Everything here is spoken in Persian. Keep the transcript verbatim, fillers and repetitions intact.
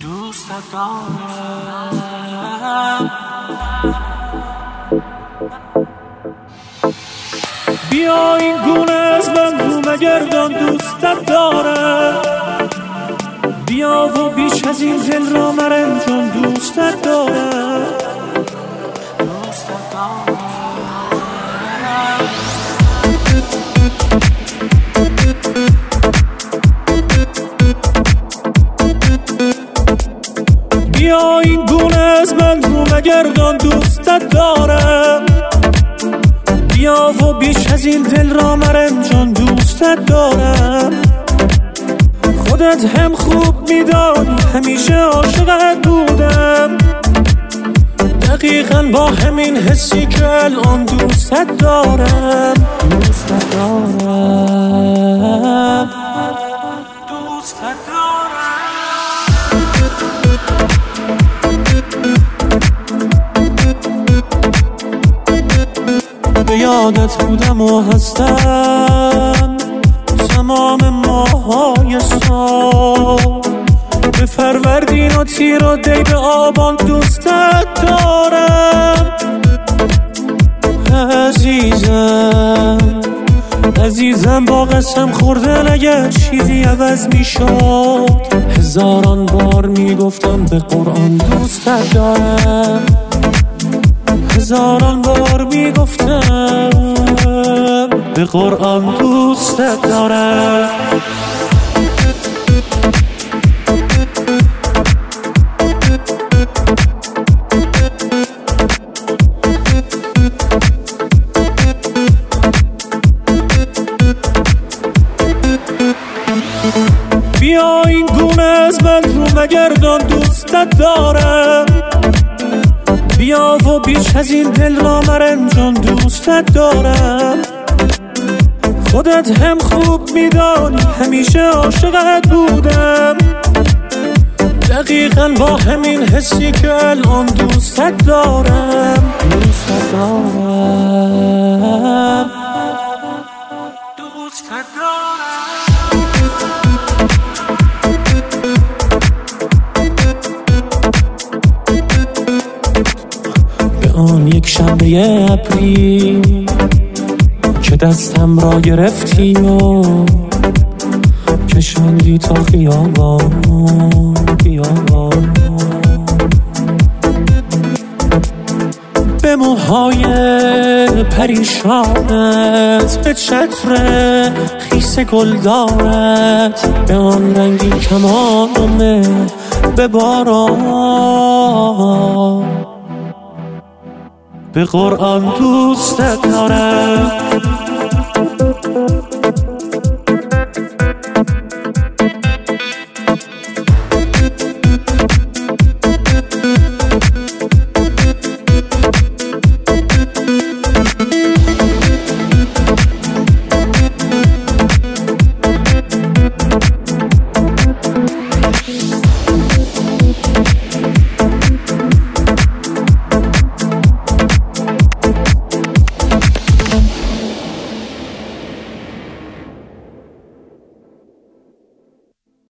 دوست دارم. بیا این گونه از من رو مگردان، دوستت دارم. بیا و بیش از این دل را مرنجان، دوستت دارم. دوستت دارم. بیا این گونه از من رو مگردان، دوستت دارم. بیا و بیش از این دل را مرنجان، دوستت دارم. خودت هم خوب میدانی همیشه عاشقت بودم، دقیقاً با همین حسی که الان دوستت دارم. دوستت دارم. دوستت دارم. به یادت بودم و هستم تمام ماهای سال، به فروردین و تیر و دی به آبان، دوستت دارم. عزیزم عزیزم با قسم خوردن اگر چیزی عوض می شد، هزاران بار می گفتم به قرآن دوستت دارم. هزاران بار می گفتم به قرآن دوستت دارم. بیا این گونه از من رو مگردان، دوستت دارم. بیا و بیش از این دل را مرنجان، دوستت دارم. خودت هم خوب میدانی همیشه عاشقت بودم، دقیقاً با همین حسی که الان دوستت دارم. دوستت دارم. دوستت دارم. آن یک شنبه اپریل که دستم را گرفتی و کشاندی تا خیابان خیابان، به موهای پریشانت، به چتر خیس گلدارت، به آن رنگی کمانه، به باران، به قرآن دوستت دارم.